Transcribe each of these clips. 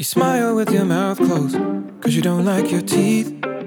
You smile with your mouth closed, 'cause you don't like your teeth.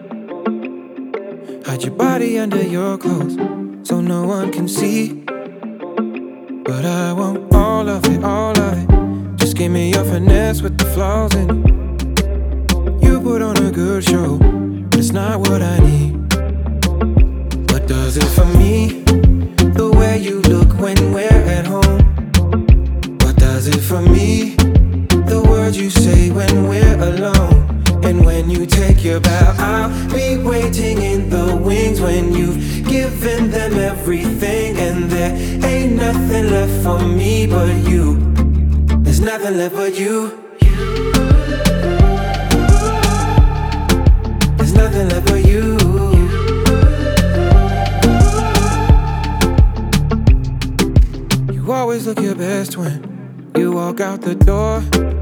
Hide your body under your clothes, so no one can see. But I want all of it, all of it. Just give me your finesse with the flaws in it. You put on a good show, but it's not what I need. What does it for me? The way you look when we're at home. What does it for me? The words you say when we're alone. And when you take your bow, I'll be waiting in the wings. When you've given them everything, and there ain't nothing left for me but you. There's nothing left but you. There's nothing left but you. You always look your best when you walk out the door.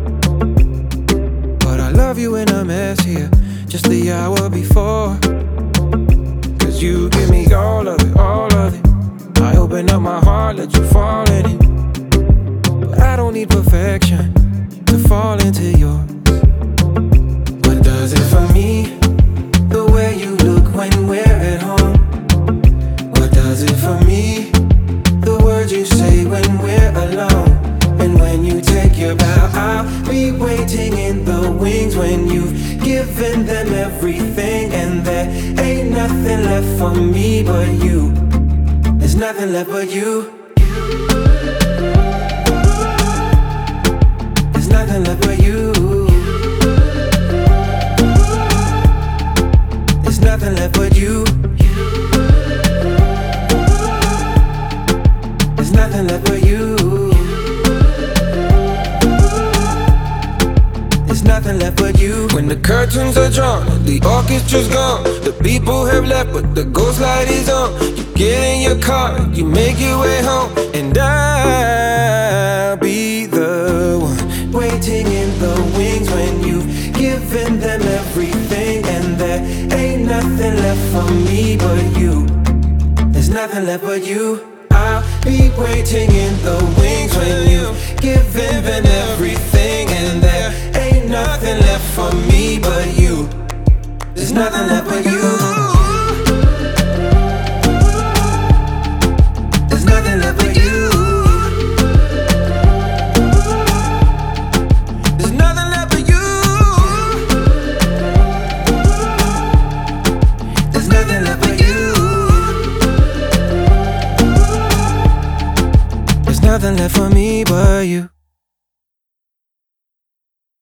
But I love you in a mess here, just the hour before. 'Cause you give me all of it, all of it. I open up my heart, let you fall in it. But I don't need perfection to fall into yours. What does it for me? The way you look when we're at home. What does it for me? The words you say when we're alone. And when you take your bow, I'll be waiting in the wings. When you've given them everything, and there ain't nothing left for me but you. There's nothing left but you. There's nothing left but you. There's nothing left but you. There's nothing left but you. There's nothing left but you. When the curtains are drawn, the orchestra's gone. The people have left, but the ghost light is on. You get in your car, you make your way home, and I'll be the one waiting in the wings. When you've given them everything, and there ain't nothing left for me but you. There's nothing left but you. I'll be waiting in the wings. When you've given them everything, and there ain't nothing left for me but you. There's nothing left but you. There's nothing left but you. There's nothing left but you. There's nothing left but you. There's nothing left for me but you.